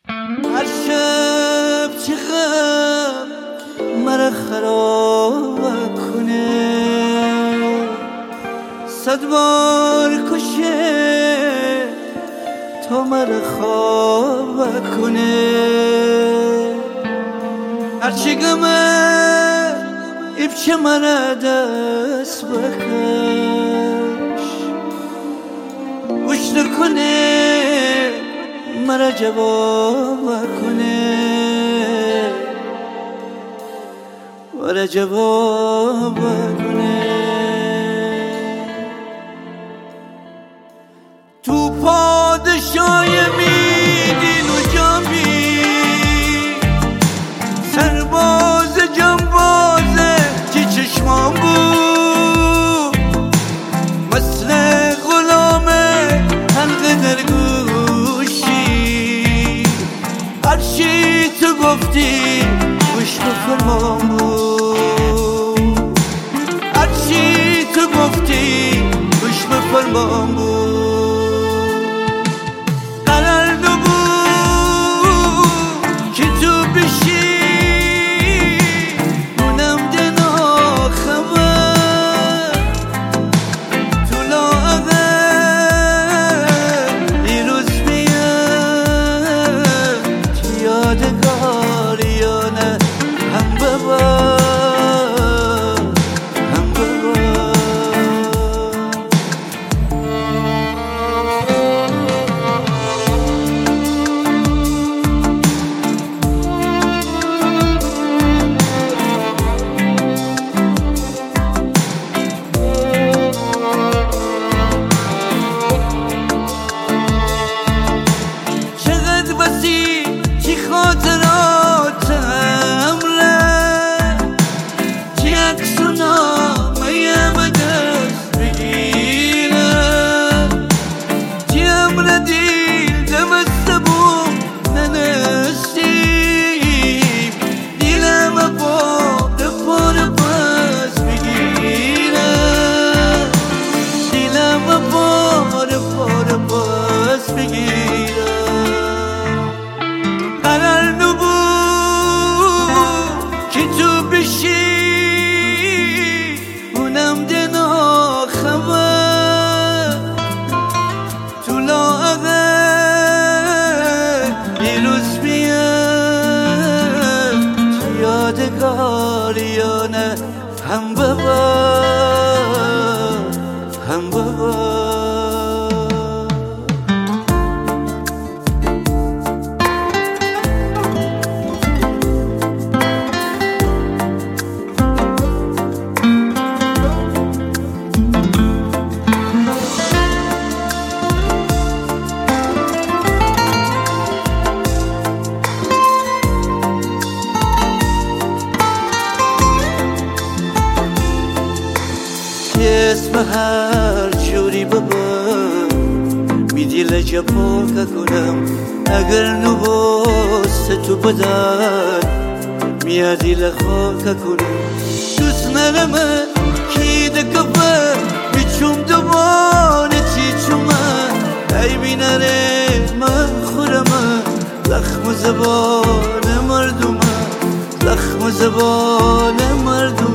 هر شب چه غم مرا خراب کنه، 100 بار کشه تا مرا خواب کنه. هرچی غمه ایبچه مرا دست بکش، گوش نکنه مرا جواب کنه، مرا جواب کنه. تو پادشای میدین و جامی، سرباز جنبازه که چشمان بود، مثل غلام حلقه در گوشی. هرچی تو گفتی گوش بفرمان بود، هرچی تو گفتی گوش بفرمان بود. قرار نبود که تو بشی اونم دنا خبر، تو لاغر دیروز بیاد که یادگاری یا نه هم ببر هم ببر. چقدر وسیع چی خاطراتم ره، چی عکس و نامه به دست بگیرم، چی امر دیل دمسته بود ننستیم، دیلم پاره پاره پس بگیرم، دیلم پاره پاره پس بگیرم. قرار نبود که تو بشی اونم دنا خبر، تو لاغر دیروز بیاد که یادگاری یا نه هم ببر هم ببر. اسم هر جوری ببر میدی لجبا که کنم، اگر نباست تو بدن میادی لخوا که کنم. دوست نرمه کی دکبه میچوم دوباره چی چومه، ای بینره من خورمه زخم زبان مردمه، زخم زبان مردمه.